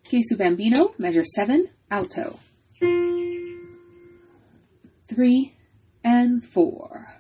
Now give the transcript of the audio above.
Que su bambino, measure 7, alto. 3 and 4.